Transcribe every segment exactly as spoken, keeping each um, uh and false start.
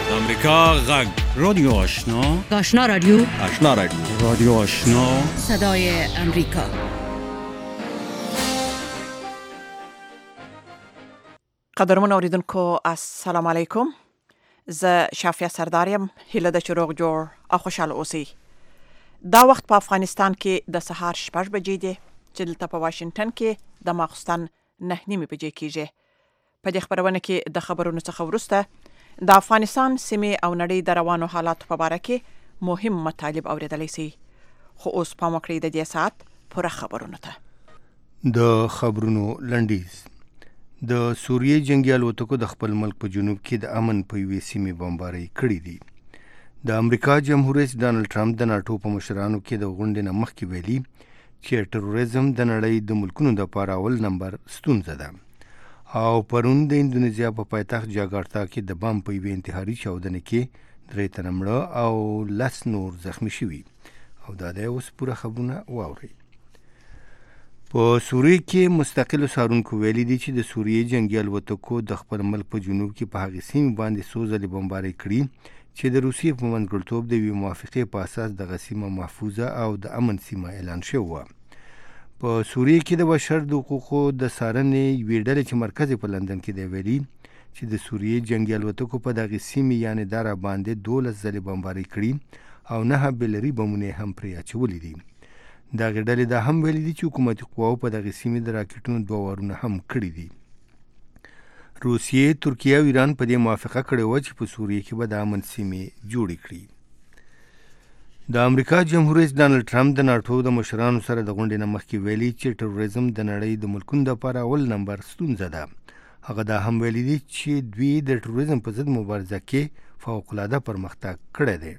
امریکا غږ رادیو آشنا آشنا رادیو آشنا رادیو رادیو آشنا صدای امریکا. قدرمن اوریدونکو السلام علیکم. زه شافیه سرداریم. هیله ده چې روغ جوړ او خوشاله اوسئ. دا وخت په افغانستان کې د سهار شپږ بجې دي چې دلته په واشنگټن کې د ماخوستن نه نیمې بجې کیږي. په دې خبرونه کې د خبرونو څخه وروسته د افغانستان سیمې او نړۍ د روانو حالاتو په اړه کې مهم مطالب اوریدلی شي. خو اوس پام وکړئ د دې ساعت پوره خبرونو ته. د خبرونو لنډیز. د سوریې جنگي الوتکو د خپل ملک په جنوب کې د امن په یوې سیمې بمبارۍ کړې دي. د امریکا جمهور رئیس ډانلډ ټرمپ د ناټو په مشرانو کې د غونډې نه مخکې ویلي چې ټروریزم د نړۍ د ملکونو دپاره اول نمبر ستونزه ده. او پرون د اندونیزیا په پایتخت جاکارتا کې د بم په یوې انتحاري چاودنې کې درې تنه مړه او لس نور زخمی شوي. او دا دی اوس پوره خبرونه واورئ. په سوریې کې مستقلو څارونکو ویلي دي چې د سوریې جنګي الوتکو د خپل ملک په جنوب کې په هغې سیمې باندې څو ځلې بمبارۍ کړي چې د روسیې په منځګړیتوب د یوې موافقې په اساس دغه سیمه محفوظه او د امن سیمه اعلان شوې وه. په سوریې کې د بشر د حقوقو د څارنې یوې ډلې چې مرکز په لندن کې دی ویلي چې د سوریې جنګي الوتکو په دغې سیمې یعنې دره باندې دولس ځلې بمبارۍ کړي او نهه بیلري بمونه هم پرې اچولي دي. دغې ډلې دا هم ویلي دي چې حکومتي قواو په دغې سیمې د راکټونو دوه وارونه هم کړي دي. روسیې، ترکیه او ایران په دې موافقه کړې وه چې په سوریې کې به د امن سیمې جوړې کړي. د امریکا جمهور رئیس ډانلډ ټرمپ د ناټو د مشرانو سره د غونډې نه مخکې ویلي چې ټروریزم د نړۍ د ملکونو دپاره اول نمبر ستونزه ده. هغه دا هم ویلي دي چې دوی د ټروریزم په ضد مبارزه کې فوقالعاده پرمختګ کړی دی.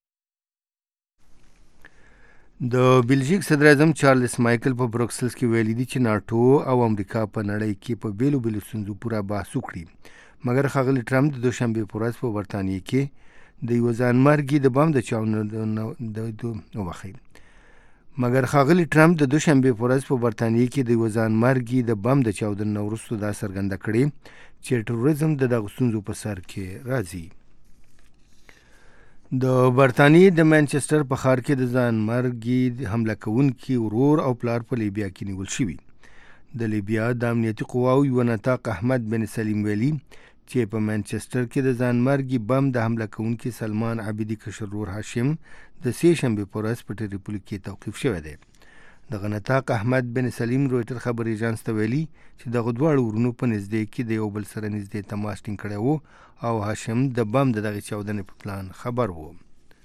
د بلژیک صدر اعظم چارلس مایکل په بروکسلز کې ویلي دي چې ناټو او امریکا په نړۍ کې په بیلو بیلو ستونزو پوره بحث وکړي. مګر ښاغلي ټرمپ د دوشنبې په ورځ په برطانیې کې د یوه ځانمرګي د بم د چاودنې وبخئ مګر ښاغلي ټرمپ د دوشنبې په ورځ په برطانیې کې د یوه ځانمرګي د بم د چاودنې نه وروسته دا څرګنده کړې چې ټروریزم د دغو ستونزو په سر کې راځي. د برطانیې د مانچسټر په ښار کې د ځانمرګي حمله کوونکي ورور او پلار په لیبیا کې نیول شوي. د لیبیا د امنیتي قواو یوه نطاق احمد بن سلیم ویلي چې په مانچسټر کې د ځانمرګي بم د حمله کوونکي سلمان عابدي کشر ورور هاشم د سې شنبې په ورځ په ټریپولي کې توقیف شوی دی. دغه نطاق احمد بن سلیم رویټر خبري ایجانس ته ویلي چې دغه دواړو ورونو په نږدې کې د یو بل سره نږدې تماس ټینګ کړی و او هاشم د بم د دغې چاودنې په پلان خبر و.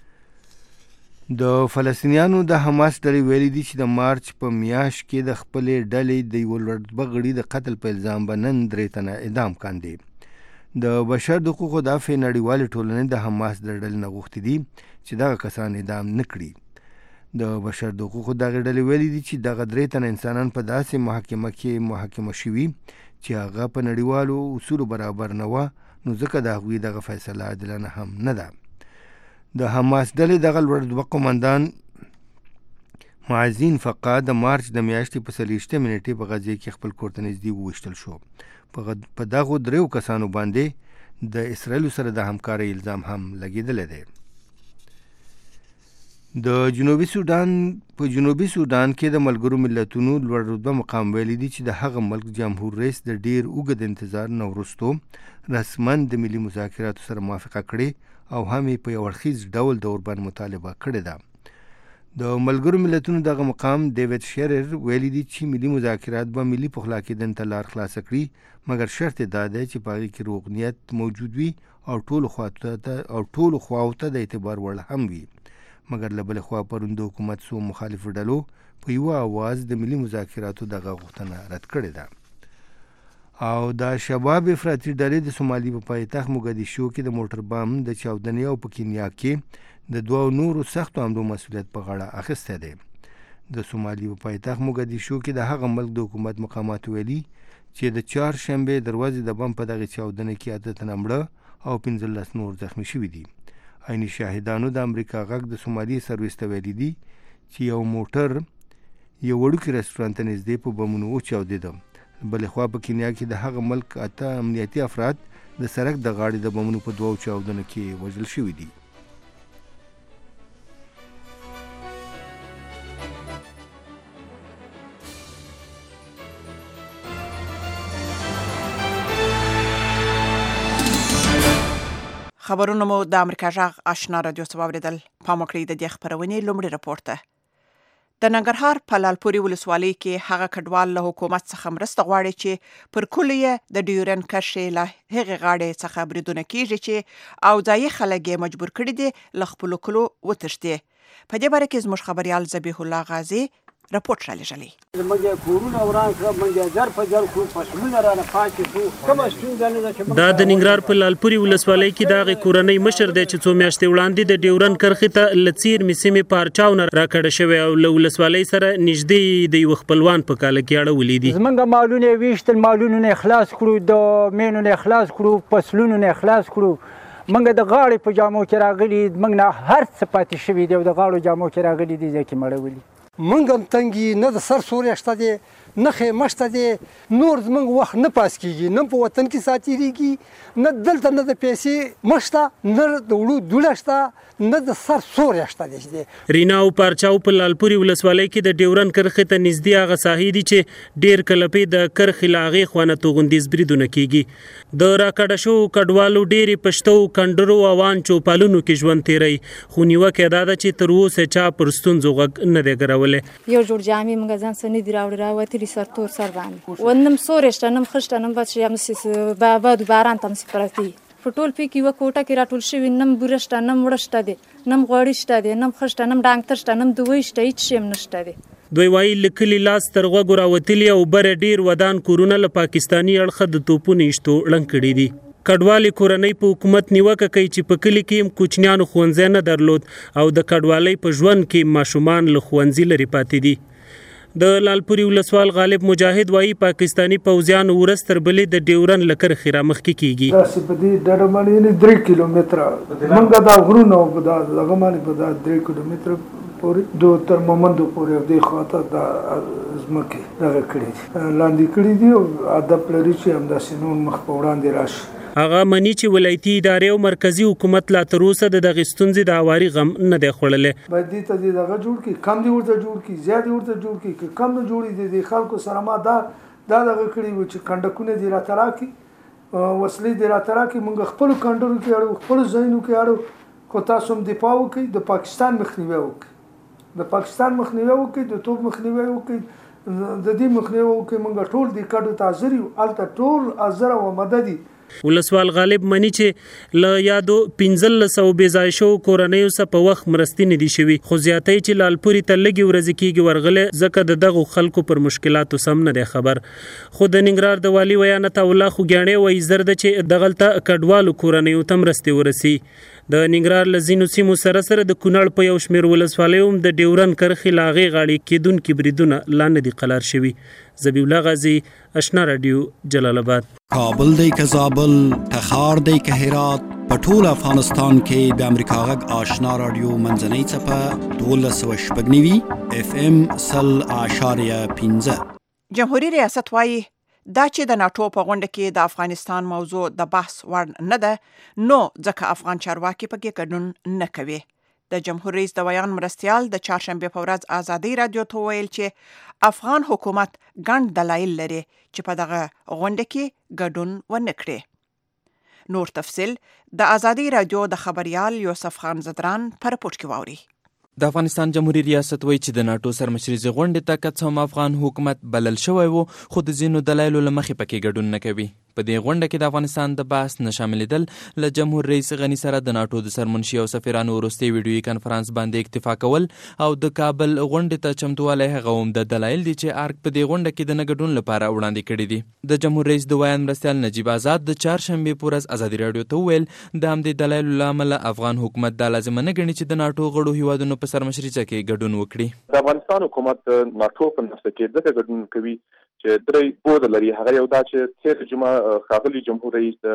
د فلسطینیانو د حماس ډلې ویلي دي چې د مارچ په میاشت کې د خپلې ډلې د یوه لوړرتبه غړي د قتل په الزام به نن درې تنه اعدام کاندي. د بشر د حقوقو دافع نړیوالې ټولنې د حماس د ډلې نه غوښتي دي چې دغه کسان اعدام نه کړي. د بشر د حقوقو دغې ډلې ویلي دي چې دغه درې تنه انسانان په داسې محاکمه کې محاکمه شوي چې هغه په نړیوالو اصولو برابر نه وه، نو ځکه د هغوی دغه فیصله عادلانه هم نه ده. د حماس ډلې دغه لوړرتبه قومندان معزین فقا د مارچ د میاشتې په څلوېښتمې نېټې په غزې کې خپل کور ته نږدې وویشتل شو. په دغو دریو کسانو باندې د اسرائیلو سره د همکارۍ الزام هم لګېدلی دی. د جنوبي سودان په جنوبي سودان کې د ملګرو ملتونو لوړ رتبه مقام ویلي دي چې د هغه ملک جمهور رئیس د ډیر اوږد انتظار نه وروستو رسما د ملي مذاکراتو سره موافقه کړې او هم یې په یو اړخیز ډول د اوربند مطالبه کړې ده. د ملګرو ملتونو دغه مقام ډیوډ شیرر ویلي دي چې ملي مذاکرات به ملي پخلا کېدن ته لار خلاصه کړي، مګر شرط یې دا دی چې په هغې کې روغ نیت موجود وي او ټولو خواو ته او ټولو خواو ته د اعتبار وړ هم وي. مګر له بلې خوا پرون د حکومت څو مخالفو ډلو په یوه اواز د ملي مذاکراتو دغه غوښتنه رد کړې ده. او د شباب افراطي ډلې د سومالي په پایتخت موګدیشو کې د موټر بم د چاودنې او په کینیا کې د دوو نورو سختو حملو مسؤلیت په غاړه اخیستی دی. د سومالي په پایتخت موګدیشو کې د هغه ملک د حکومت مقامات ویلي چې د چهارشنبې د ورځې د بم په دغې چاودنې کې اته تنه مړه او پنځلس نور زخمي شوي دي. عیني شاهدانو د امریکا غږ د سومالي سرویس ته ویلي دي چې یو موټر یو وړوکي رسټورانټ ته نږدې په بمونو وچاودېده. بلې خوا په کینیا کې د هغه ملک اته امنیتي افراد د سړک د غاړې د بمونو په دوو چاودنو کې وژل شوي دي. خبرونه مو د امریکا جغ آشنا رادیو څخه واوریدل. پام وکړئ د دې خبرونې لومړی راپور ته. د ننګرهار په لالپورې ولسوالۍ کې هغه کډوال له حکومت څخه مرسته غواړي چې پر کلیه د ډیورن کرښې له هغې غاړې څخه بریدونه کیږي چې او ځایي خلک یې مجبور کړي دي له خپلو کلو وتښتي. په دې باره کې زموږ خبریال ذبیح الله غازي راپورټ را لېږلی. زموږ کورونه وران کړه، موږ زر په زر کړو، فصلونه رانه پاتې شو. کومه ستونزه نه ده چې دا د ننګرهار په لالپورې ولسوالۍ کې د هغې کورنۍ مشر دی چې څو میاشتې وړاندې د ډیورن کرښې ته له څیرمې سیمې پارچاونه راکړه شوی او له ولسوالۍ سره نږدې د یوه خپلوان په کاله کې اړولي دي. زموږ مالونه یې ویشتل، مالونه نه خلاص کړو، د مینو نه خلاص کړو، فصلونه نه خلاص کړو. موږ د غاړې په جامو کې راغلي، موږ نه هر څه پاتې شوي دي او د غاړو جامو کې راغلي دي ځکه مړولي. منګ هم تنګي نه د سر سوري شته دي، نه خیمه شته دي، نور زموږ وخت نه پاس کیږي، نه په وطن کې ساتېږي، نه دلته نه د پیسې مشته، نه د وړو دوله شته، نه د سر سوري شته دي. رینا او پارچاو په لالپورې ولسوالۍ کې د ډیورن کرښې ته نږدې هغه ساحې دي چې ډېر کلپې د کرښې له هغې خوا نه توغندیز بریدونه کیږي. د راکډه شوو کډوالو ډېرې پشتو، کندرو او وان چوپالونو کې ژوند تیری، خو نیوکه دا ده چې تر اوسه چا پر ستونزو غږ نه دی ګرولی. یو جوړ جامې موږ ځان څه نه دي راوړي، راوتلي سر تور سر باندې و نم سورې شته، نم ښه شته، نم بد شي، همسې باد و باران ته همسې پرتې دي. په ټول پې کې یوه کوټه کې راټول شوي، نم بوره شته، نم وړه شته دی، نم غوړي شته دی، نم ښه شته، نم ډانګتر شته، نم دوی شته، هېڅ شی هم نشته دی. دوی وایي له کلي لاس تر غوږو راوتلي او بره ډېر ودان کورونه له پاکستاني اړخه د توپونو ایشتو ړنګ کړي دي. کډوالې کورنۍ په حکومت نیوکه کوي چې په کلي کې هم کوچنیانو ښوونځی نه درلود او د کډوالۍ په ژوند کې ماشومان له ښوونځي لرې پاتې دي. د لالپورې ولسوال غالب مجاهد وایي پاکستاني پوځیان ورځ تر بلې د ډیورن له کرښې رامخکې کیږي. داسې په دې ډډه باندې درې کیلومتره موږ دا غرونه او دا دغه باندې په دا درې کیلومتره پورې دو تر مومندو پورې او دې خواته دا ځمکې دغه کړي دي، لاندې کړي دي او هدف لري چې همداسې نور مخ په وړاندې راشي. هغه مني چې ولایتي ادارې او مرکزی حکومت لا تر اوسه د دغې ستونزې د هواري غم نه دی خوړلی. باید دې ته دې دغه جوړ کړي، کم دې ورته جوړ کړي، زیات دې ورته جوړ کړي، که کم نه جوړي دي د خلکو سره ما دا دا دغه کړي وو چې کنډکونه دې راته راکړي، وسلې دې راته راکړي، موږ خپلو کنډرو کې اړو، خپلو ځایونو کې اړو، خو تاسو هم دفاع وکړئ، د پاکستان مخنیوی وکړئ، د پاکستان مخنیوی وکړئ، د توپ مخنیوی وکړئ، د دې مخنیوی وکړئ. موږ ټول دې کډو ته حاضر یو، هلته ټول حاضر او مدد دي. ولسوال غالب مني چې له یادو پنځلس سوه بې ځای شوو کورنیو څخه په وخت مرستې نه دي شوي، خو زیاتوي چې لالپورې ته لږې ورځې کېږي ورغلی ځکه د دغو خلکو پر مشکلاتو سم نه دی خبر. خو د ننګرهار د والي ویان عطاالله خوږیاڼی وایي زر ده چې دغلته کډوالو کورنیو ته مرستې ورسي. د ننګرهار له ځینو سیمو سره سره د کونړ په یو شمېر ولسوالیو هم د ډیورن کرښې له هغې غاړې کېدونکي بریدونه لا نه دي قلار شوي. ذبیح الله غازي، آشنا رادیو، جلال آباد. کابل دی که زابل، تخار دی که هرات، په ټول افغانستان کې د امریکا غږ آشنا رادیو منځنۍ څپه دولس سوه شپږ نوي اف ام سل اعشاریه پنځه. جمهوریت ریاست وایي دا چې د ناټو په غونډه کې د افغانستان موضوع د بحث وړ نه ده، نو ځکه افغان چارواکي پکې ګډون نه کوي. د جمهور رئیس د ویان مرستیال د چهارشنبې په ورځ ازادي رادیو ته ویل چې افغان حکومت ګڼ دلایل لري چې په دغه غونډه کې ګډون ونه کړي. نور تفصیل د ازادي رادیو د خبریال یوسف خان زدران په رپورټ کې واوري. د افغانستان جمهوریت ریاست وایي چې د ناټو سرمشریزې غونډې ته که څه هم افغان حکومت بلل شوی و، خو د ځینو دلایلو له مخې پکې ګډون نه کوي. په دې غونډه کې د افغانستان د بحث نه شاملېدل له جمهور رئیس غني سره د ناټو د سرمنشي او سفیرانو وروستي ویډیویي کنفرانس باندې اکتفا کول او د کابل غونډې ته چمتووالی هغه هم د دلایل دي چې ارګ په دې غونډه کې د نه ګډون لپاره وړاندې کړي دي. د جمهور رئیس د ویان مرستیال نجیب آزاد د چهارشنبې په ورځ ازادي راډیو ته وویل د همدې دلایلو له امله افغان حکومت دا لازمه نه ګڼي چې د ناټو غړو هیوادونو په سرمشریزه کې ګډون وکړي. د افغانستان حکومت ناټو په نسخه کې ځکه ګډون کوي چې درې بود لري. هغه یو دا چې تیر جمعه ښاغلي جمهور رئیس د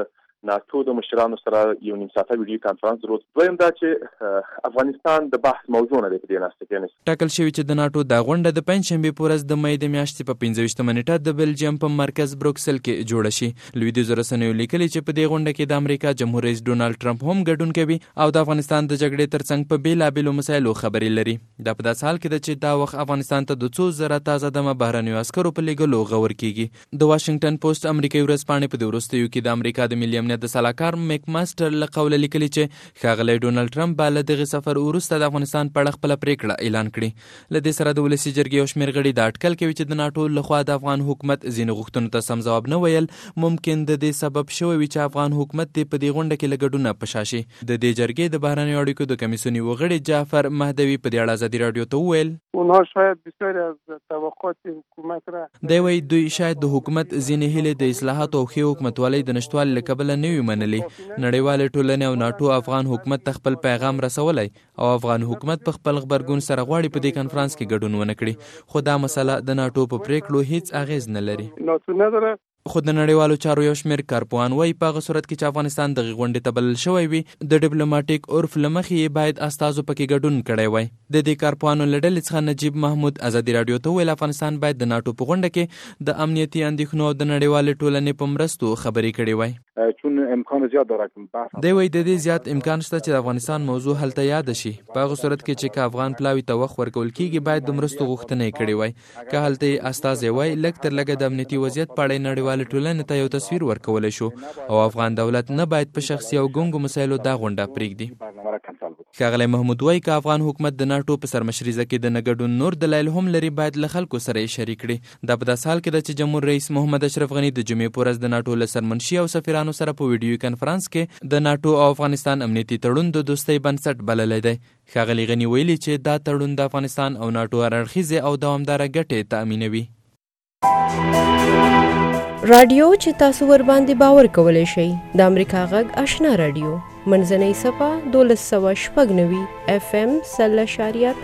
ناتو د مشرانو سره یو نیم ساعته ویډیو کانفرنس درلود. دویم دا چې افغانستان د بحث موضوع نه دی په دې ناسته کې. ټاکل شوی چې د ناتو دا غونډه د پنځشنبې په ورځ د مې د میاشتې په پنځه ویشتمه نیټه د بلجیم په مرکز بروکسل کې جوړه شي. لویدیځو رسنیو لیکلي چې په دې غونډه کې د امریکا جمهور رئیس ډونالډ ټرمپ هم ګډون کوي او د افغانستان د جګړې ترڅنګ په بیلابېلو مسایلو خبرې لري. دا په داسې حال کې ده چې دا وخت افغانستان ته د څو زره تازه دمه بهرنیو عسکرو په لیږلو غور کیږي. د واشنګټن پوسټ امریکایي ورځپاڼې په دې وروستیو کې د امریکا د ملي امنیت د سلاکار میک ماستر له قوله لیکلي چې ښاغلی ډونالډ ټرمپ به له دغې سفر وروسته د افغانستان په اړه خپله پرېکړه اعلان کړي. له دې سره د ولسي جرګې یو شمېر غړي دا اټکل کوي چې د ناټو لخوا د افغان حکومت ځینو غوښتنو ته سم ځواب نه ویل ممکن د دې سبب شوی وي چې افغان حکومت دې په دې غونډه کې له ګډونه په شا شي. د دې جرګې د بهرنیو اړیکو د کمیسیون یو غړي جعفر مهدوي په دې اړه ازادي راډیو ته وویل اونها شاید بسیاری از توقعات حکومت را دی وایي دوی شاید د حکومت ځینې هیلې د اصلاحاتو او ښې حکومتوالۍ د نشتوالي له کبله نه وي منلي. نړیوالې ټولنې او ناټو افغان حکومت ته خپل پیغام رسولی او افغان حکومت په خپل غبرګون سره غواړي په دې کنفرانس کې ګډون ونه کړي. خو دا مسله د ناټو په پریکړو هیڅ اغیز نه لري. ناټو نداره. خو د نړیوالو چارو یو شمېر کارپوهان وایي په هغه صورت کې چې افغانستان دغې غونډې ته بلل شوی وي د ډیپلوماټیک عرف له مخې یې باید استازو پکې ګډون کړی وای. د دې کارپوهانو له ډلې څخه نجیب محمود ازادي راډیو ته وویل افغانستان باید د ناټو په غونډه کې د امنیتي اندېښنو او د نړیوالې ټولنې په مرستو خبرې کړې وای. چون امکان زیات داره که دی وایي د دې زیات امکان شته چې د افغانستان موضوع هلته یاد شي. په هغه صورت کې چې که افغان پلاوي ته وخت ورکول کېږي باید د مرستو غوښتنه یې کړې وای. که هلته یې استازی وای لږ تر لږه د امنیتي وضعیت په اړه نړیوالې ټولنې ته یو تصویر ورکولی شو او افغان دولت نه باید په شخصي او ګونګو مسایلو دا غونډه پرېږدي. ښاغلی محمود وایي که افغان حکومت د ناټو په سرمشریزه کې د نه ګډون نور دلایل هم لري باید له خلکو سره یې شریک کړي. دا په داسې حال کې ده چې جمهور رئیس محمد اشرف غني د جمعې په ورځ د ناټو له سرمنشي او سفیرانو سره په ویډیو کنفرانس کې د ناټو او افغانستان امنیتي تړون د دوستۍ بنسټ بللی دی. ښاغلي غني ویلي چې دا تړون د افغانستان او ناټو هراړخیزې او دوامداره ګټې تأمینوي. رادیو چې تاسو ور باندې باور کولی شئ د امریکا غږ آشنا رادیو منځنۍ صفه دولس سوه شپږ نوي اف ام سل اشاریه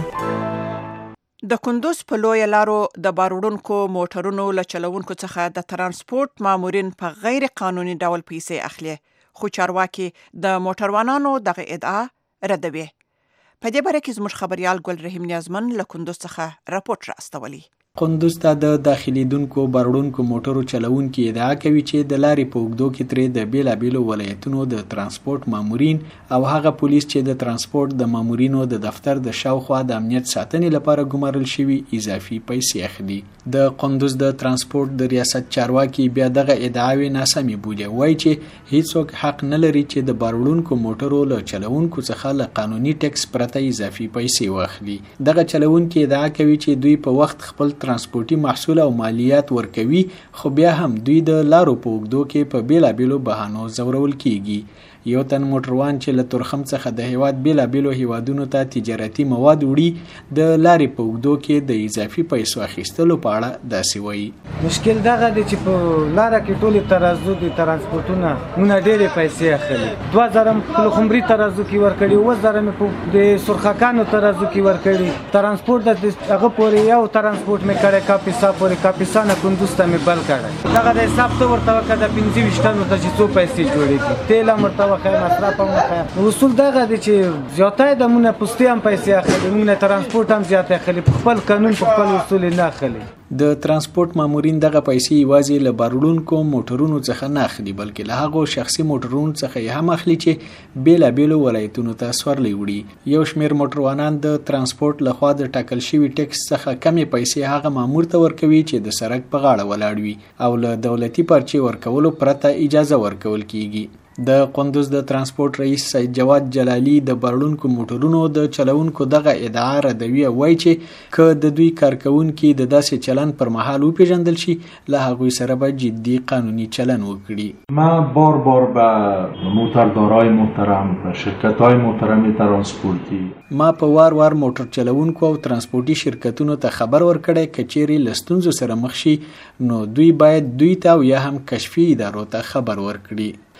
پنځه. د کندوز په لویه لارو د باروړونکو موټرونو له چلوونکو څخه د ترانسپورت مامورین په غیر قانوني ډول پیسې اخلي خو چارواکي د موټروانانو دغه ادعا ردوي. په دې باره کې زموږ خبريال ګل رحیم نیازمن له کندوز څخه راپورټ راستولی. کندوز ته د داخليدونکو باروړونکو موټرو چلوونکي ادعا کوي چې د لارې په اوږدو کې ترې د بیلابیلو ولایتونو د ترانسپورت مامورین او هغه پولیس چې د ترانسپورت د مامورینو د دفتر د شاوخوا د امنیت ساتنې لپاره ګمارل شوي اضافي پیسې اخلي. د قندوز د ترانسپورت د ریاست چارواکي بیا دغه ادعاوې ناسمې بولي. وایي چې هیڅوک حق نه لري چې د باروړونکو موټرو له چلوونکو څخه له قانوني ټیکس پرته اضافي پیسې واخلي. دغه چلوونکي ادعا کوي چې دوی په وخت خپل ترانسپورتي محصول او مالیات ورکوي خو بیا هم دوی د لارو په اوږدو کې په بیلابیلو بهانو ځورول کیږي. یو تن موټروان چې له تورخم څخه د هیواد بیلابیلو هیوادونو ته تجارتي مواد وړي د لارې په اوږدو کې د اضافي پیسو اخیستلو په اړه داسې وایي. مشکل دغه دی چې په لاره کې ټولې ترازو د ترانسپورتونه مونږ ډېرې پیسې اخلي. دوه زره په خمري ترازو کې ورکړي اووه زره مې په د سرخکانو ترازو کې ورکړي. ترانسپورت د هغه پورې یو ترانسپورت مې کړی کاپیسا پورې کاپیسا نه کندوز ته مې بل کړی. دغه د حساب ته ورته وکړه د پنځه ویشت ټنو ته چې څو پیسې جوړېږي تیل هم ورته وخی مصرف هم وخی. اصول دغه دی چې زیاتی د مونږ نه پوستې هم پیسې اخلي مونږ نه ترانسپورت هم زیات اخلي په خپل قانون په خپل اصول نه اخلي. د ترانسپورت مامورین دغه پیسې یوازې له باروړونکو موټرونو څخه نه اخلي بلکې له هغو شخصي موټرونو څخه یې هم اخلي چې بیلابیلو ولایتونو ته سورلی وړي. یو شمېر موټروانان د ترانسپورت لخوا د ټاکل شوي ټیکس څخه کمې پیسې هغه مامور ته ورکوي چې د سړک په غاړه ولاړ وي او له دولتي پرچې ورکولو پرته اجازه ورکول کیږي. د قندوز د ترانسپورت رئیس سید جواد جلالی د باروړونکو موټرونو د چلوونکو دغه ادعا ردوي. وایي چې که د دوی کارکوونکي د داسې چلن پر مهال وپیژندل شي له هغوی سره به جدي قانوني چلن وکړي. ما بار بار به موتردارای محترم و شرکت‌های محترم ترانسپورتی ما په وار وار موټر چلوونکو او ترانسپورتي شرکتونو ته خبر ورکړی که چیرې له ستونزو سره مخ شي نو دوی باید دوی ته او یا هم کشفي ادارو ته خبر ورکړي.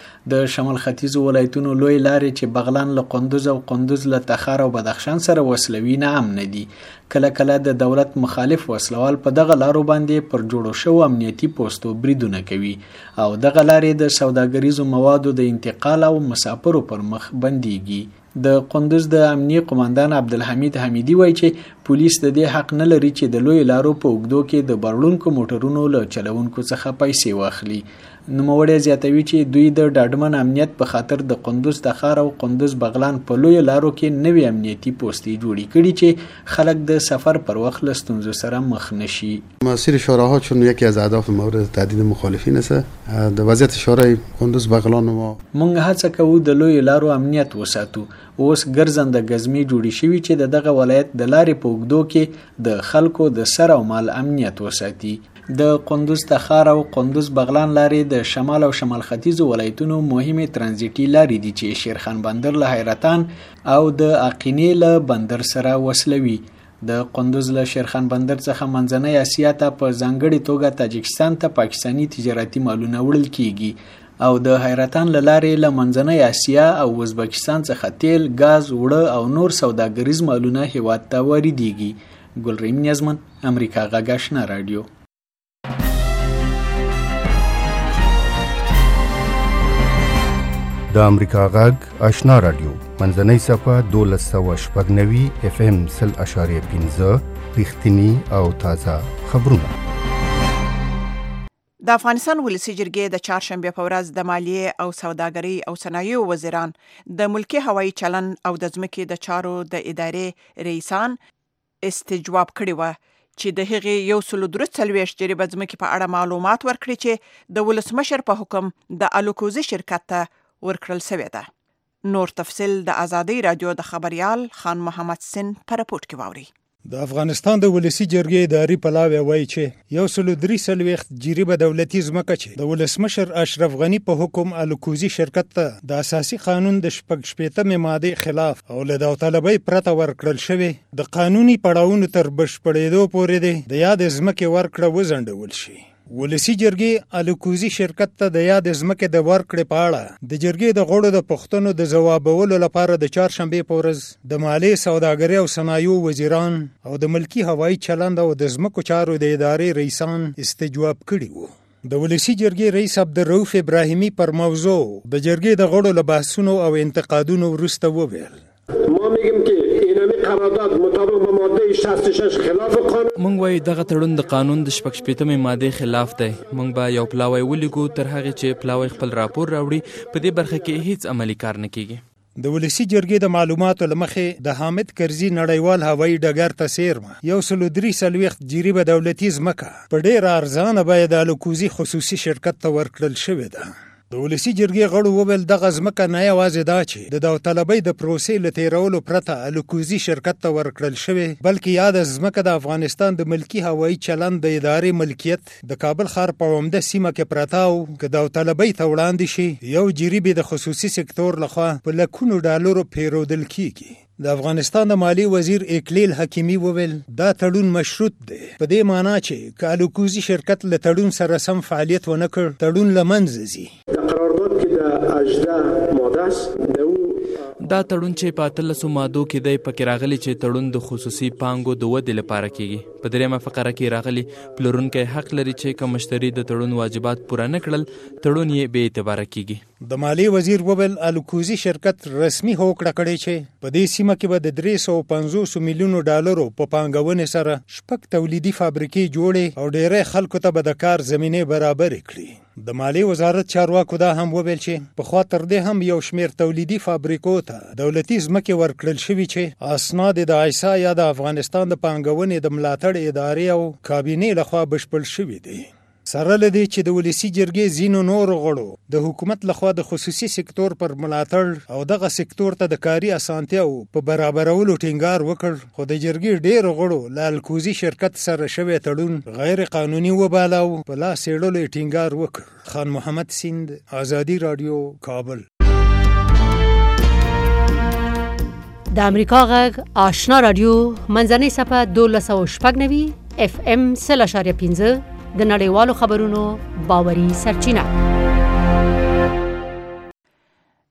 د شمال ختیځو ولایتونو لوی لارې چې بغلان له قندوز او قندوز له تخار او بدخشان سره وصلوي نه امن دي. کله کله د دولت مخالف وسلوال په دغه لارو باندې پر جوړو شو امنیتي پوسټو بریدونه کوي او دغه لارې د سوداګریزو موادو د انتقال او مسافرو پر مخ بنديږي. د قندوز د امنیي قوماندان عبدالحمید حمیدی وایي چې پولیس د دې حق نه لري چې د لوی لارو په اوږدو کې د بړلونکو موټرونو له چلونکو څخه پیسې واخلي. نوموړی زیاتوي چې دوی د ډاډمن امنیت په خاطر د قندوز تخار او قندوز بغلان په لوی لارو کې نوې امنیتي پوستې جوړې کړي چې خلک د سفر پر وخت له ستونزو سره مخ نشي. مسیر شوراها چون یکی از اهداف مورد تهدید مخالفین است د وضعیت شورای قندوز بغلان ما موږ هڅه کوو د لوی لارو امنیت وساتو. اوس ګرځنده ګزمې جوړې شوي چې د دغه ولایت د لارې په اوږدو کې د خلکو د سر او مال امنیت وساتي. د قندوز تخار او قندوز بغلان لارې د شمال او شمال ختیځو ولایتونو مهمه ترانزیټي لارې دي چې شیرخان بندر له حیرتان او د اقینې له بندر سره وصلوي. د قندوز له شیرخان بندر څخه منځنۍ اسیا ته په ځانګړې توګه تاجکستان ته پاکستانی تجارتي مالونه وړل کیږي او د حیرتان له لارې له منځنۍ اسیا او ازبکستان څخه تیل، ګاز، وړه او نور سوداګریز مالونه هیواد ته واردېږي. ګلریم نیازمن، امریکا غږ آشنا رادیو. د امریکا غږ آشنا رادیو منځنۍ صفه دولس سوه شپږ نوي اف ام سل اشاریه پنځه رښتیني او تازه خبرونه. د افغانستان ولسی جرګې د چهارشنبه په ورځ د مالیې او سوداګرۍ او صنایعو وزیران د ملکی هوایي چلن او د ځمکې د چارو د ادارې رئیسان استجواب کړي و چې د هغې یو سل درې څلوېښت جریبه ځمکې په اړه معلومات ورکړي چې د ولسمشر په حکم د الوکوزي شرکت ته ورکړل شوی ده. نور تفصیل د آزادۍ رادیو د خبريال خان محمد سن په رپورټ کې واوري. د افغانستان د ولسی جرګې اداري پلاوی وایي چې یو سل درې څلوېښت جریبه دولتي ځمکه چې د ولسمشر اشرف غنی په حکم الوکوزي شرکت ته د اساسي قانون د شپږ شپېتمې مادې خلاف او له داوطلبۍ پرته ورکړل شوی د قانوني پړاوونو تر بشپړېدو پورې دی د یاد ځمکې ورکړه وځنډول شي. ولسی جرګې الوکوزي شرکت ته د یاد ځمکې د ورکړې په اړه د جرګې د غړو د پوښتنو د ځوابولو لپاره د چهارشنبې په ورځ د مالیې، سوداګرۍ او صنایعو وزیران او د ملکی هوایي چلند او د ځمکو چارو د ادارې رئیسان استجواب کړي وو. د ولسی جرګې رئیس عبدالرؤف ابراهیمی پر موضوع د جرګې د غړو له بحثونو او انتقادونو وروسته وویل: ما میگم که اینمی قرارداد مطابق با ماده شصت و شش خلاف قانون. مونږ وایو دغه تړون د قانون د شپږ شپېتمې مادې خلاف دی. مونږ به یو پلاوی ولیکو تر هغه چې پلاوی خپل راپور راوړي. په دې برخه کې هیڅ عملی کار نه کیږي. د ولسی جرګې د معلوماتو لمخې د حامد کرزي نړیوال هوایي ډګر ته سیرمه یو سل درې څلوېښت جریبه دولتي ځمکه په ډېر ارزانه بیه د الوکوزي خصوصي شرکت ته ورکړل شوې ده. د ولسی جرګې غړو وویل دغه ځمکه نه یوازې دا چې د داوطلبۍ د پروسې له تیرولو پرته الوکوزي شرکت ته ورکړل شوې، بلکې یاده ځمکه د افغانستان د ملکی هوایي چلند د ادارې ملکیت د کابل ښار په عمده سیمه کې پرته او که داوطلبۍ ته وړاندې شي یو جریبې د خصوصي سکتور لخوا په لکونو ډالرو پیرودل کیږي. د افغانستان د مالی وزیر اکلیل حکیمی وویل دا تړون مشروط دی، په دې معنی چې که الوکوزي شرکت له تړون سره سم فعالیت ونه کړ تړون له منځه ځي. دا تړون چې په اتلسو مادو کې دی پکې راغلی چې تړون د خصوصي پانګو د ودې لپاره کیږي. په دریمه فقره کې راغلی پلورونکی حق لري چې که مشتری د تړون واجبات پوره نه کړل تړون یې بې اعتباره کیږي. د مالی وزیر وویل الوکوزي شرکت رسمي هوکړه کړې چې په دې سیمه کې به د درې سوه پنځوس میلیونو ډالرو په پانګونې سره شپږ تولیدي فابریکې جوړې او ډېری خلکو ته به د کار زمینې برابرې کړي. د مالی وزارت چارواکو دا هم وویل چې پخوا تر دې هم یو شمېر تولیدي فابریکو ته دولتي ځمکې ورکړل شوي چې اسناد د عیسی یا د افغانستان د پانګونې د ملاتړ ادارې او کابینې لخوا بشپړ شوي دي. سره له دې چې د ولسی جرګې ځینو نورو غړو د حکومت لخوا د خصوصي سکتور پر ملاتړ او دغه سکتور ته د کاري اسانتیاو په برابرولو ټینګار وکړ، خو د جرګې ډېرو غړو له الوکوزي شرکت سره شوی تړون غیر قانوني وباله او په لاس یې ټینګار وکړ. خان محمد سیند، آزادي رادیو، کابل. د امریکا غږ آشنا رادیو منځنۍ صفه دولس سوه شپږ نوي اف ام سل اشاریه پنځه د نړیوالو خبرونو باوري سرچینه.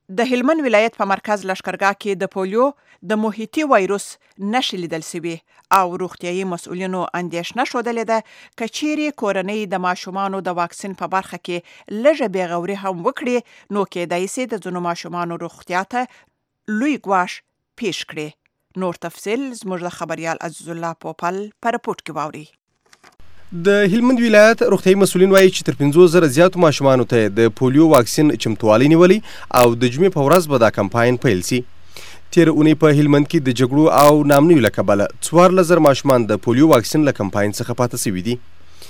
د هلمند ولایت په مرکز لشکرګاه کې د پولیو د محیطي وایروس نښې لیدل سوي او روغتیايي مسؤلینو اندېښنه ښودلې ده که چیرې کورنۍ د ماشومانو د واکسین په برخه کې لږه بېغوري هم وکړي نو کېدای سي د ځینو ماشومانو روغتیا ته لوی ګواښ پیښ کړي. نور تفصیل زموږ د خبریال عزیز الله پوپل په رپورټ کې واوري. د هلمند ولایت روغتیايي مسؤلین وایي چې تر پنځوس زره زیاتو ماشومانو ته د پولیو واکسین چمتووالی نیولی او د جمعې په ورځ به دا کمپاین پیل سي. تیر اونۍ په هلمند کې د جګړو او نامنیو له کبله څوارلس زره ماشومان د پولیو واکسین له کمپاین څخه پاته سوي دي.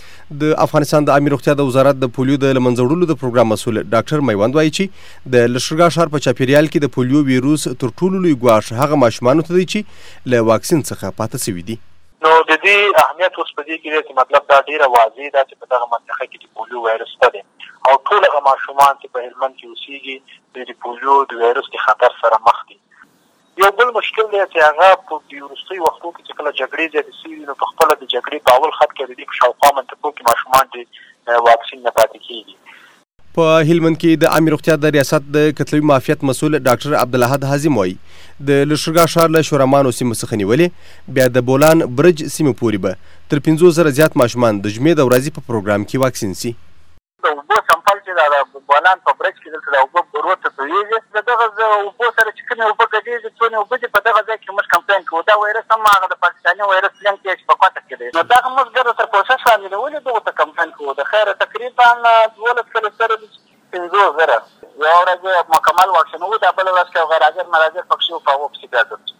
د افغانستان د عامه روغتیا د وزارت د پولیو د له منځه وړلو د پروګرام مسؤل ډاکټر میوند وایي چې د لشکرګاه ښار په چاپیریال کې د پولیو ویروس تر ټولو لوی ګواښ هغه ماشومانو ته دی چې له واکسین څخه پاته سوي دي. نو د دې اهمیت اوس په دې کې دی چې مطلب دا ډېره واضح ده چې په دغه منطقه کې د پولیو وایرس شته دی او ټول هغه ماشومان چې په هلمند کې اوسېږي د پولیو د وایرس د خطر سره مخ دي. یو بل مشکل دی چې هغه په وروستیو وختو کې چې کله جګړې زیاتې سوي نو په خپله د جګړې په اول خط کې د دې په شاوخوا منطقو کې ماشومان د واکسین نه پاتې کېږي. په هلمند کې د عامه روغتیا د ریاست د کتلوي معافیت مسؤل ډاکټر عبدالاحد حازم وایي د لشکرګاه ښار له شورامانو سیمو څخه نیولې بیا د بولان برج سیمې پورې به تر پنځوس زره زیات ماشومان د جمعې د ورځې په پروګرام کې واکسین سي. د اوبو سمپل چې د بولان په برج کې دلته د اوبو روته تویېږي د دغه اوبو سره چې کومې اوبه ګډېږي څونې اوبه دي په دغه ځای کې موږ کمپاین کوو. دا وایرس هم هغه د پاکستاني وایرس لینک دی چې په کوټه کې دی نو دغه موږ ګډه تر پروسس باندې نیولې دغو ته کمپاین کوو. د خیره تقریبا دولس کلو سره پنځوس زره یوه ورځ مکمل واکسین وو دا بله ورځ کې غیر حاضر مراجع پکښې وو په هغو پسې بیا ګرځو.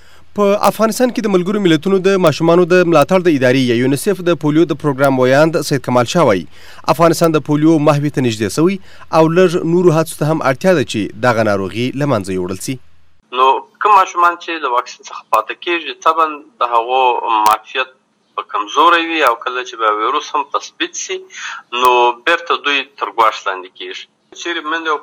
په افغانستان کې د ملګرو ملتونو د ماشومانو د ملاتړ د ادارې یا یونیسف د پولیو د پروګرام ویاند سید کمال شاه وایي افغانستان د پولیو محوې ته نږدې سوی او لږ نورو هڅو ته هم اړتیا ده چې دغه ناروغي له منځه یوړل سي. نو کوم ماشومان چې له واکسین څخه پاته کېږي طبعا د هغو معافیت په کمزوری وي او کله چې به ویروس هم تثبیت سي نو بیرته دوی تر ګواښ لاندې کېږي. چیرې میندې او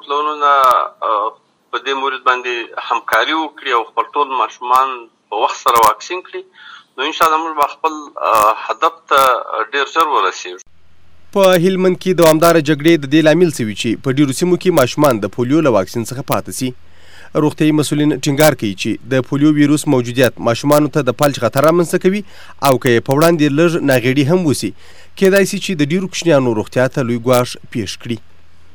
پلرونه په دې مورد باندې همکاري وکړي او خپل ټول ماشومان په وخت سره واکسین کړي نو انشاءالله موږ به خپل هدف ته ډېر ژر ورسېږو. په هلمند کې دوامداره جګړې د دې لامل سوي چې په ډېرو سیمو کې ماشومان د پولیو له واکسین څخه پاته سي. روغتیايي مسؤلین ټینګار کوي چې د پولیو ویروس موجودیت ماشومانو ته د فلج خطر رامنځته کوي او که یې په وړاندې لږ ناغېړي هم وسي کېدای سي چې د ډېرو کوچنیانو روغتیا ته لوی ګواښ پیښ کړي.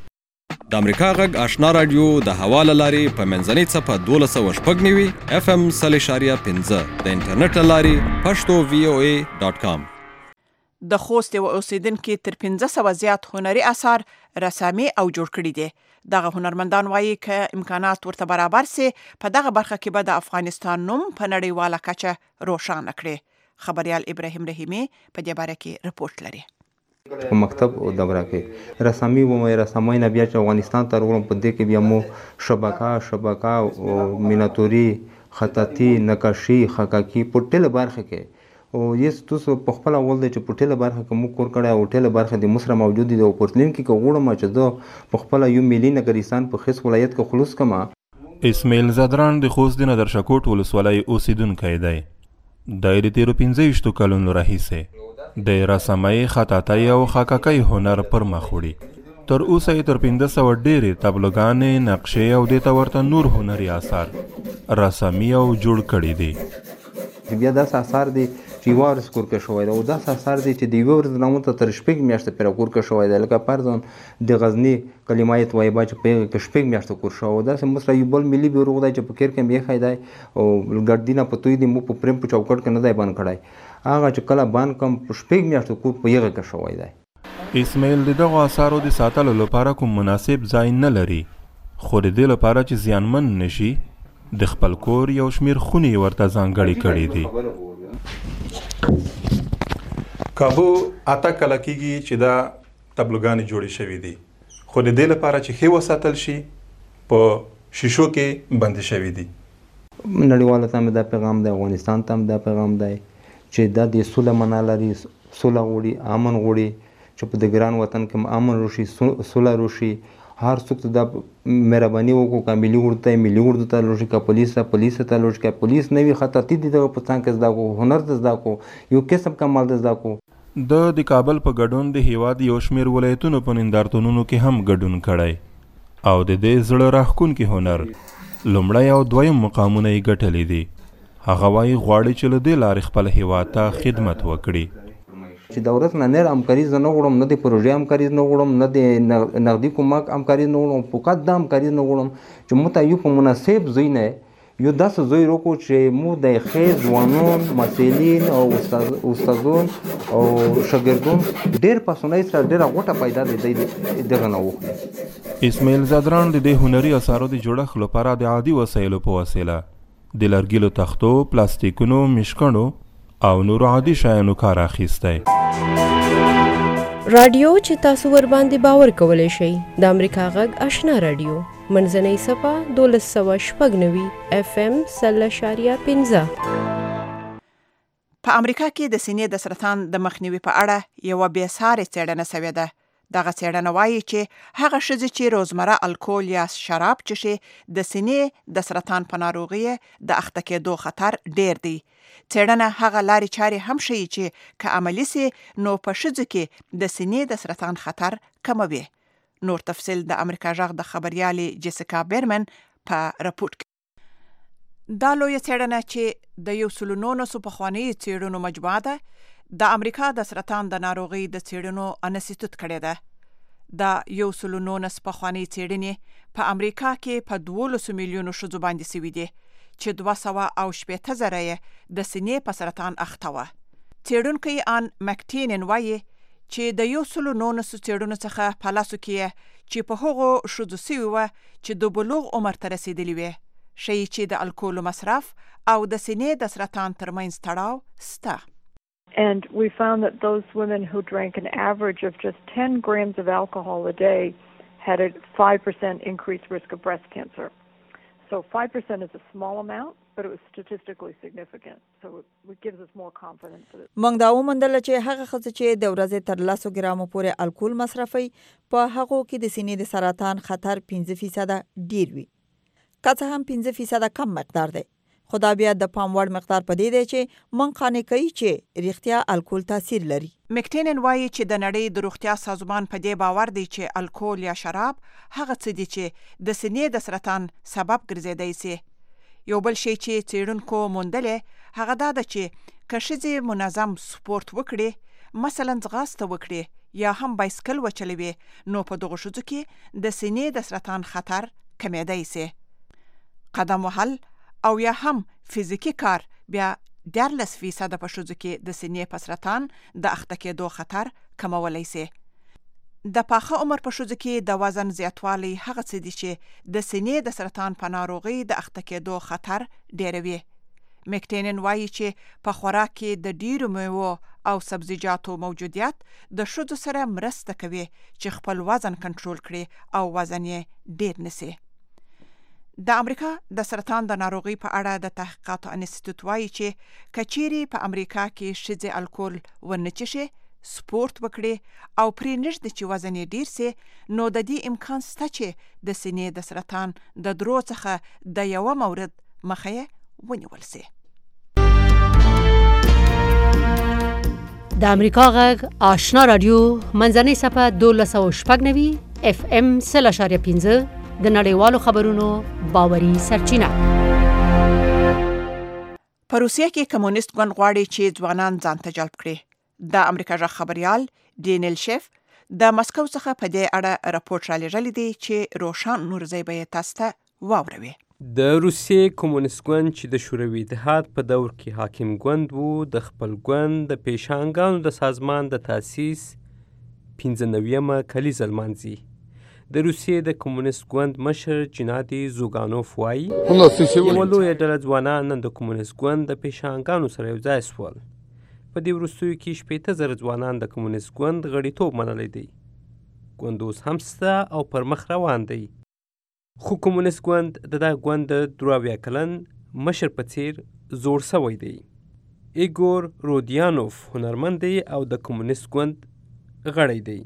د امریکا غږ آشنا رادیو د هوا له لارې په منځنۍ څپه دولس سوه شپږ نوي اف ام سل اشاریه پنځه د انټرنیټ له لارې پښتو وی او ای ډاټ کام. د خوست یو اوسیدونکي تر پنځه سوه زیات هنري اثار رسامي او جوړ کړي دي. دغه هنرمندان وایي که امکانات ورته برابر سي په دغه برخه کې به د افغانستان نوم په نړیواله کچه روښانه کړي. خبریال ابراهیم رحیمي په دې باره کې رپورټ لري. په مکتب او دوره کې رسامي و مې رسامۍ نه بیا چې افغانستان ته راغلم په دې کې بیا مو شبکه شبکه او میناتوري خطاطي نقاشي خکاکي په ټوله برخه کې او یس تاسو په خپل اول د چې په ټوله برخه کې مو کور کړی او ټوله برخه د مصر موجود دي او پورتلین کې کوړم چې زه په خپل یو ملي نګریستان په خیس ولایت کې خلوص کما. اسماعیل زادران د خوست د ندرشکوټ ولسوالۍ اوسیدونکی دی. د تیرو پنځه ویشتو کلونو راهیسې د رسامۍ خطاطۍ او خکاکۍ هنر پر مخ وړي. تر اوسه یې تر پنځه سوه ډېرې تابلوګانې نقشې او دې ته ورته نور هنري اثار رسامي او جوړ کړي دي. بیا داسې اثار دي چې یوه ورځ کورکه شوی دی او داسې اثار دي چې د یوه ورځ نه مونته تر شپږ میاشتې پورې کورکه شوی دی لکه فرضاً د غزني کلمه طیبه چې په هغې کې شپږ میاشتې کور شوی او داسې موږ سره یو بل ملي بیروغ دی چې په کیر کې هم ایښی دی او ګردینه په توی دی مو په پریم په چوکټ کې نه دی بند کړی هغه چې کله بند کړم په شپږ میاشتو کور په هغې کې شوی دی. اسماعیل د دغو اثارو د ساتلو لپاره کوم مناسب ځای نه لري خو د دې لپاره چې زیانمن نشي د خپل کور یو شمېر خونې ورته ځانګړې کړي دي. کابو اته کله کېږي چې دا تابلوګانې جوړې شوي دي خو د دې لپاره چې ښې وساتل شي په شیشو کې بندې شوي دي. نړیواله ته مې دا پیغام دی افغانستان ته هم دا پیغام دی چې دا د سوله معنا لري سوله غواړي امن غواړي چې په د ګران وطن کې امن روشي سوله روشي هر څوک ته دا مهرباني وکړو که ملي اردو ته ملي اردو ته لوړ شي که پولیس ته پولیس ته لوړ شي که پولیس نه وي خطاطي دي دغه په څنګ کې زده کړو هنر ته زده کړو یو قسم کمال ته زده کړو. د د کابل په ګډون د هیواد یو شمېر ولایتونو په نندارتونونو کې هم ګډون کړی. او د دې زړه راښکونکي هنر لومړی او دویم مقامونه یې ګټلي دي. هغه وایي غواړي چې له دې لارې خپل هیواد ته خدمت وکړي. چې د ورځ نه نر همکاري زه نه غواړم، نه د پروژې همکاري نه غواړم، نه د نغدي کومک همکاري نه غواړم، فقط دا همکاري نه غواړم چې موږ ته یو په مناسب ځای نه یو داسې ځای راکړو چې موږ د ښې ځوانان، مسؤلین او استادون او شاګردون ډېر په اسانۍ سره ډېره غوټه پیدا دی دغه نه وکړي. اسماعیل زادران د دې هنري اثارو د جوړښت لپاره د عادي وسایلو په وسیله د لرګیلو تختو، پلاستیکونو، مشکڼو او نورو عادي شیانو کار اخیستی. رادیو چې تاسو ور باندې باور کولی شئ د امریکا غږ آشنا رادیو منځنۍ صفه دولس سوه شپږ نوي اف ام سل اشاریه پنځه. په امریکا کې د سینې د سرطان د مخنیوي په اړه یوه بېسارې څېړنه سوې ده. دغه څېړنه وایي چې هغه ښځې چې روزمره الکول یا شراب څښي د سینې د سرطان په ناروغۍ د اخته کېدو خطر ډېر دی. څېړنه هغه لارې چارې هم ښیي چې که عملي سي نو په ښځو کې د سینې د سرطان خطر کموي. نور تفصیل د امریکا غږ د خبريالې جیسیکا بیرمن په راپورټ کې. دا لویه څېړنه چې د یو سلو نولسو پخوانیو څېړنو مجموعه ده د امریکا د سرطان د ناروغۍ د څېړنو انسټیټوټ کړې ده. دا یو سلو نولس پخوانۍ څېړنې په امریکا کې په دولسو میلیونو ښځو باندې سوي دي چې دوه سوه او شپېته زره یې د سینې په سرطان اخته وه. څېړونکی آن مکټینن وایي چې د یو سلو نولسو څېړنو څخه په لاسو کې چې په هغو ښځو سوي وه چې د بلوغ عمر ته رسېدلي وې ښیي چې د الکولو مصرف او د سینې د سرطان ترمنځ تړاو سته. And we found that those women who drank an average of just ten grams of alcohol a day had a five percent increased risk of breast cancer. So five percent is a small amount, but it was statistically significant. So it gives us more confidence. موږ دا وموندل چې هغه ښځې چې د ورځې تر لسو ګرامو پورې الکول مصرفوي په هغو کې د سینې د سرطان خطر پنځه فیصده ډیر وي. که څه هم پنځه فیصده کم مقدار دی، خو دا بیا د پام وړ مقدار په دې دی چې موږ قانع کوي چې رښتیا الکول تاثیر لري. مکټینن وایي چې د نړۍ د روغتیا سازمان په دې باور دی چې الکول یا شراب هغه څه دي چې د سینې د سرطان سبب ګرځېدای سي. یو بل شی چې څېړونکو موندلې هغه دا ده چې که ښځې منظم سپورت وکړي، مثلا ځغاسته وکړي یا هم بایسکل وچلوي، نو په دغو ښځو کې د سینې د سرطان خطر کمیدای سي. قدم وهل او یا هم فزیکی کار بیا دیارلس فیصده په ښځو کې د سینې په سرطان د اخته کېدو خطر کمولی سي. د پاخه عمر په ښځو کې د وزن زیاتوالی هغه څه دي چې د سینې د سرطان په ناروغۍ د اخته کېدو خطر ډیروي. مکټینن وایي چې په خوراک کې د ډیرو میوو او سبزیجاتو موجودیت د ښځو سره مرسته کوي چې خپل وزن کنټرول کړي او وزن یې ډیر نسی. د امریکا د سرطان د ناروغۍ په اړه د تحقیقاتو انسټیټوټ وایي چې که چیرې په امریکا کې ښځې الکول ونه څښي، سپورت وکړي او پرې نږدې چې وزن یې ډیر سي، نو د دې امکان شته چې د سینې د سرطان د درو څخه د یوه مورد مخه یې ونیول سي. د امریکا غږ آشنا رادیو منځنۍ صفه دولس سوه شپږ نوي اف ام سل اشاریه پنځه د نړیوالو خبرونو باوري سرچینه. په روسیه کې کمونیست ګوند غواړي چې ځوانان ځان ته جلب کړي. د امریکا غږ خبريال ډینیل شیف د مسکو څخه په دې اړه راپورټ را لېږلی دی چې روشان نورزی به یې تاسو ته واوروي. د روسیې کمونیست ګوند چې د شوروي اتحاد په دور کې حاکم ګوند و، د خپل ګوند د پیشانګانو د سازمان د تاسیس پنځه نویمه کلیزه لمانځي. د روسیې د کمونیست ګوند مشر جنادي زوګانوف وایي یوه لویه ډله ځوانان نن د کمونیست ګوند د پیشانګانو سره یو ځای سول. په دې وروستیو کې شپېته زره ځوانان د کمونیست ګوند غړیتوب منلی دی. ګوند اوس هم شته او پر مخ روان دی. خو کمونیست ګوند د دغه ګوند د دوه اویا کلن مشر په څیر زوړ سوی دی. ایګور رودیانوف هنرمند دی او د کمونیست ګوند غړی دی.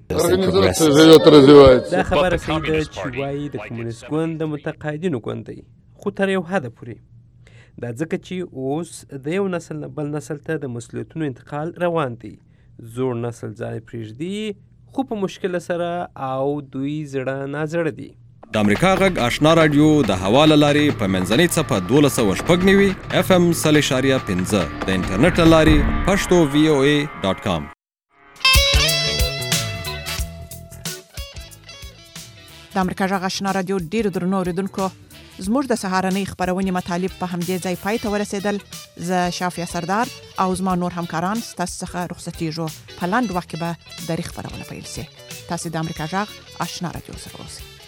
دا خبره صحیح ده چې وایي د کمونیست ګوند د متقاعدینو ګوند دی، خو تر یو حده پورې. دا ځکه چې اوس د یو نسل نه بل نسل ته د مسؤلیتونو انتقال روان دی. زوړ نسل ځای پرېږدي، خو په مشکله سره او دوی زړه نازړه دي. د امریکا غږ آشنا رادیو د هوا له لارې په منځنۍ څپه دولس سوه شپږ نوي اف ام سل اشاریه پنځه د انټرنیټ له لارې پښتو وی او ای ډاټ کام. د امریکا غږ آشنا رادیو ډیرو درنو اوریدونکو، زموږ د سهارنۍ خبرونې مطالب په همدې ځای پای ته ورسېدل. زه شافیه سردار او زما نور همکاران ستاسو څخه رخصتېږو. په لنډ وخت کې به درې خبرونه پیل شي. تاسو د امریکا غږ آشنا رادیو سره اوسئ.